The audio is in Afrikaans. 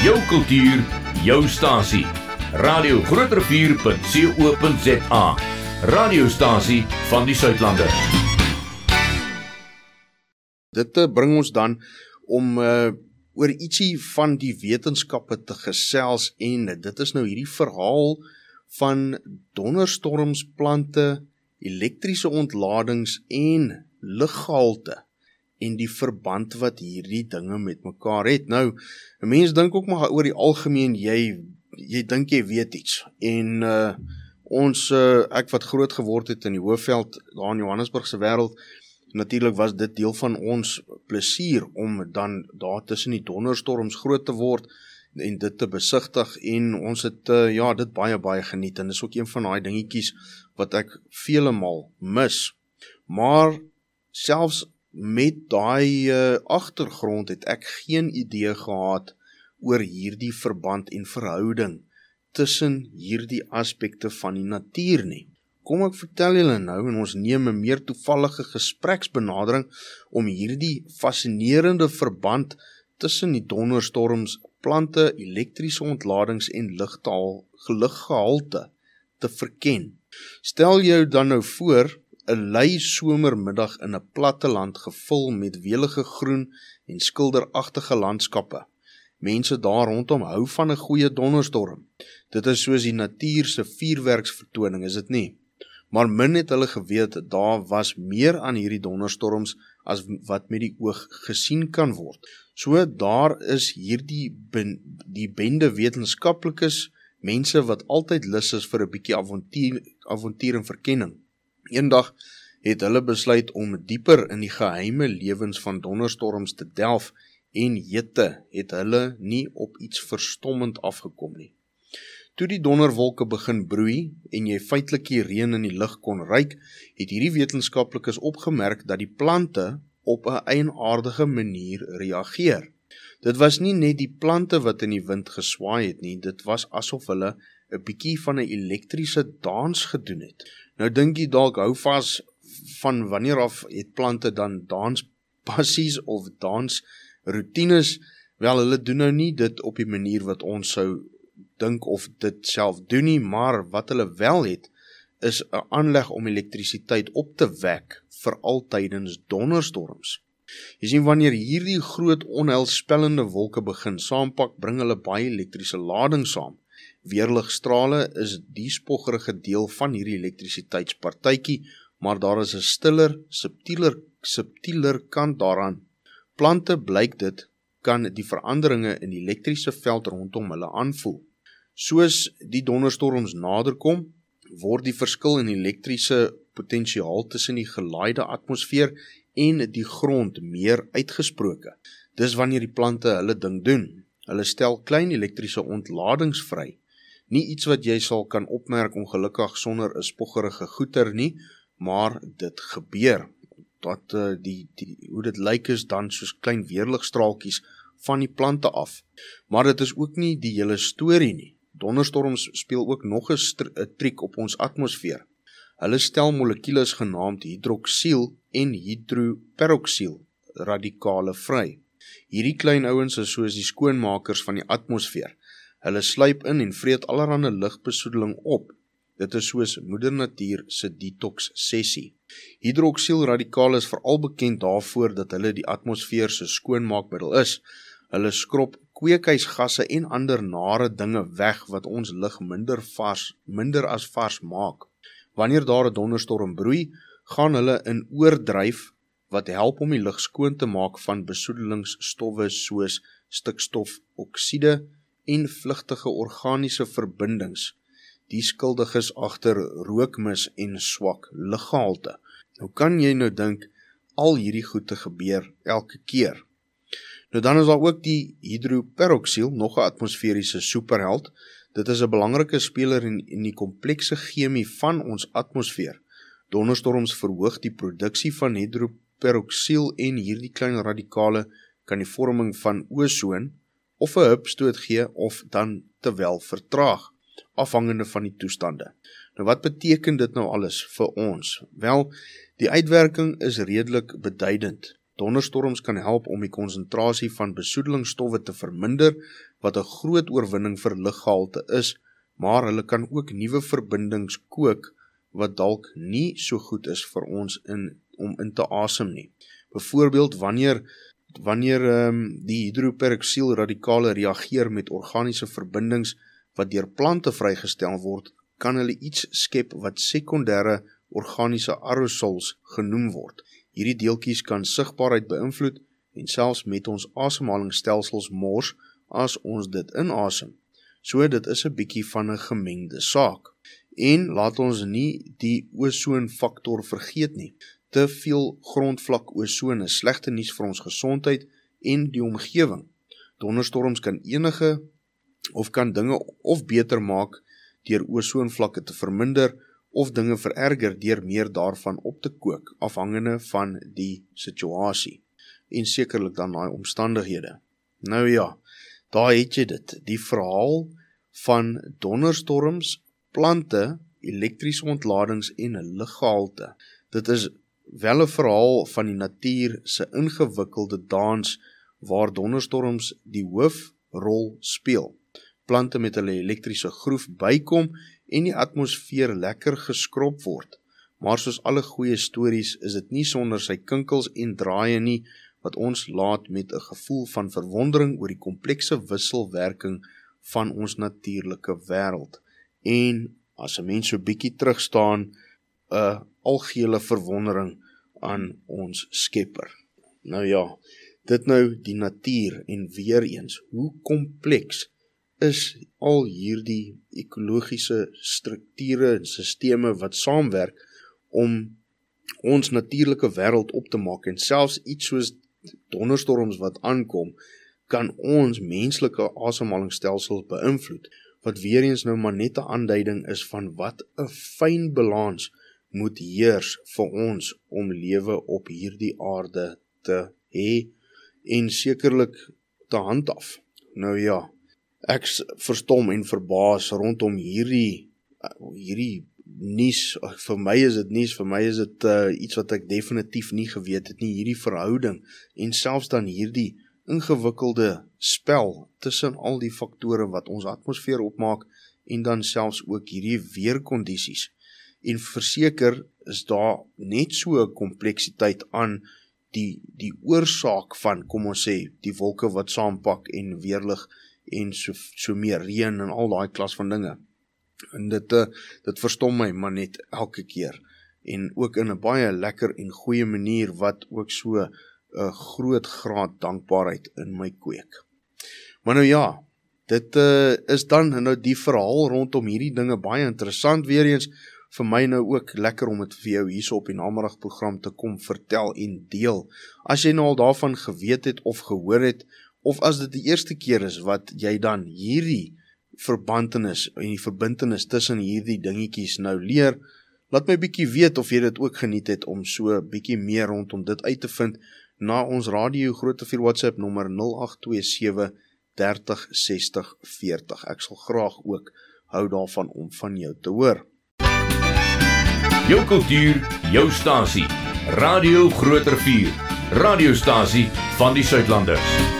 Jou kultuur, jou stasie. Radio Groot Rivier.co.za. Radiostasie van die Suidlande. Dit bring ons dan om oor ietsie van die wetenskappe te gesels en dit is nou hierdie verhaal van donderstorms, plante, elektriese ontladings en luggehalte en die verband wat hierdie dinge met mekaar het. Nou, 'n mens dink ook maar oor die algemeen, jy dink jy weet iets en ek wat groot geword het in die Hoëveld, daar in Johannesburgse wêreld, natuurlik was dit deel van ons plesier om dan daar tussen die donderstorms groot te word en dit te besigtig en ons het dit baie geniet en dis ook een van daai dingetjies wat ek vele maal mis. Maar selfs met daai agtergrond het ek geen idee gehad oor hierdie verband en verhouding tussen hierdie aspekte van die natuur nie. Kom ek vertel julle nou en ons neem 'n meer toevallige gespreksbenadering om hierdie fascinerende verband tussen die donderstorms, plante, elektriese ontladings en luggehalte te verken. Stel jou dan nou voor 'n lui somermiddag in 'n platteland gevul met welige groen en skilderagtige landskappe. Mense daar rondom hou van 'n goeie donderstorm. Dit is soos die natuur se vuurwerksvertoning, is dit nie? Maar min het hulle geweet, daar was meer aan hierdie donderstorms as wat met die oog gesien kan word. So daar is die bende wetenskaplikes, mense wat altyd lus is vir 'n bietjie avontuur en verkenning. Eendag het hulle besluit om dieper in die geheime lewens van donderstorms te delf en jette het hulle nie op iets verstommend afgekom nie. Toe die donderwolke begin broei en jy feitelik die reën in die lug kon ruik, het hierdie wetenskaplikes opgemerk dat die plante op 'n eienaardige manier reageer. Dit was nie net die plante wat in die wind geswaai het nie, dit was asof hulle 'n bietjie van 'n elektriese dans gedoen het. Nou dink jy dalk hou vas van wanneer af het plante dan danspassies of dansroutines? Wel, hulle doen nou nie dit op die manier wat ons sou dink of dit self doen nie, maar wat hulle wel het, is 'n aanleg om elektrisiteit op te wek, veral tydens donderstorms. Jy sien, wanneer hierdie groot onheilspellende wolke begin saampak, bring hulle baie elektriese lading saam. Weerligstrale is die spoggerige deel van hierdie elektrisiteitspartytjie, maar daar is 'n stiller, subtieler kant daaraan. Plante, blyk dit, kan die veranderinge in die elektriese veld rondom hulle aanvoel. Soos die donderstorms naderkom, word die verskil in elektriese potensiaal tussen die gelaaide atmosfeer en die grond meer uitgesproke. Dis wanneer die plante hulle ding doen. Hulle stel klein elektriese ontladings vry. Nie iets wat jy sal kan opmerk ongelukkig sonder 'n spoggerige goeter nie, maar dit gebeur. Dat hoe dit lyk is dan soos klein weerligstraaltjies van die plante af. Maar dit is ook nie die hele storie nie. Donderstorms speel ook nog 'n triek op ons atmosfeer. Hulle stel molekules genaamd hidroksiel en hydroperoksiel radikale vry. Hierdie klein ouens is soos die skoonmakers van die atmosfeer. Hulle sluip in en vreet allerhande lugbesoedeling op. Dit is soos moeder natuur se detox sessie. Hidroksielradikale is veral bekend daarvoor dat hulle die atmosfeer se skoonmaakmiddel is. Hulle skrob kweekhuisgasse en ander nare dinge weg wat ons lug minder as vars maak. Wanneer daar 'n donderstorm broei, gaan hulle in oordryf wat help om die lug skoon te maak van besoedelingsstowwe soos stikstofoksiede en vlugtige organiese verbindings. Die skuldig is agter rookmis en swak luggehalte. Nou kan jy nou dink, al hierdie goede gebeur elke keer. Nou dan is daar ook die hydroperoksiel, nog 'n atmosferiese superheld. Dit is 'n belangrike speler in die komplekse chemie van ons atmosfeer. Donderstorms verhoog die produksie van hydroperoksiel en hierdie klein radikale kan die vorming van osoon of 'n hupstoot gee of dan terwyl vertraag, afhangende van die toestande. Nou wat beteken dit nou alles vir ons? Wel, die uitwerking is redelik beduidend. Donderstorms kan help om die konsentrasie van besoedelingsstowwe te verminder, wat 'n groot oorwinning vir luggehalte is, maar hulle kan ook nuwe verbindings kook, wat dalk nie so goed is vir ons om in te asem nie. Byvoorbeeld, wanneer die hydroperoksiel radikale reageer met organiese verbindings wat deur plante vrygestel word, kan hulle iets skep wat sekondêre organiese aerosols genoem word. Hierdie deeltjies kan sigbaarheid beïnvloed en selfs met ons asemhalingsstelsels mors as ons dit inasem. So dit is 'n bietjie van 'n gemengde saak. En laat ons nie die osoonfaktor vergeet nie. Te veel grondvlak osoon is slegte nuus vir ons gesondheid en die omgewing. Donderstorms kan dinge of beter maak deur osoonvlakke te verminder of dinge vererger deur meer daarvan op te kook, afhangende van die situasie en sekerlik dan daai omstandighede. Nou ja, daar het jy dit, die verhaal van donderstorms, plante, elektriese ontladings en 'n luggehalte. Dit is wel 'n verhaal van die natuur se ingewikkelde dans waar donderstorms die hoofrol speel. Plante met hulle elektriese groef bykom en die atmosfeer lekker geskrob word. Maar soos alle goeie stories is dit nie sonder sy kinkels en draaie nie, wat ons laat met 'n gevoel van verwondering oor die komplekse wisselwerking van ons natuurlike wêreld. En as 'n mens so bietjie terugstaan, 'n algehele verwondering aan ons Skepper. Nou ja, dit nou die natuur en weer eens, hoe kompleks is al hierdie ekologiese strukture en sisteme wat saamwerk om ons natuurlike wêreld op te maak, en selfs iets soos donderstorms wat aankom, kan ons menslike asemhalingsstelsels beïnvloed, wat weer eens nou maar net 'n aanduiding is van wat 'n fyn balans moet heers vir ons om lewe op hierdie aarde te hê en sekerlik te handhaaf. Nou ja, ek verstom en verbaas rondom hierdie nuus. Vir my is dit nuus, vir my is dit iets wat ek definitief nie geweet het nie, hierdie verhouding en selfs dan hierdie ingewikkelde spel tussen al die faktore wat ons atmosfeer opmaak en dan selfs ook hierdie weerkondisies. En verseker is daar net so 'n kompleksiteit aan die oorsaak van, kom ons sê, die wolke wat saampak en weerlig en so meer reën en al daai klas van dinge. En dit verstom my maar net elke keer. En ook in 'n baie lekker en goeie manier wat ook so 'n groot graad dankbaarheid in my kweek. Maar nou ja, dit is dan nou die verhaal rondom hierdie dinge baie interessant weer eens. Vir my nou ook lekker om dit vir jou hierso op die namiddagprogram te kom vertel en deel. As jy nou al daarvan geweet het of gehoor het, of as dit die eerste keer is wat jy dan hierdie verbintenis en die verbintenis tussen hierdie dingetjies nou leer, laat my bietjie weet of jy dit ook geniet het om so bietjie meer rondom dit uit te vind na ons Radio Groot FM WhatsApp nommer 0827 30 60 40. Ek sal graag ook hou daarvan om van jou te hoor. Jou kultuur, jou stasie. Radio Groot FM, radiostasie van die Suidlanders.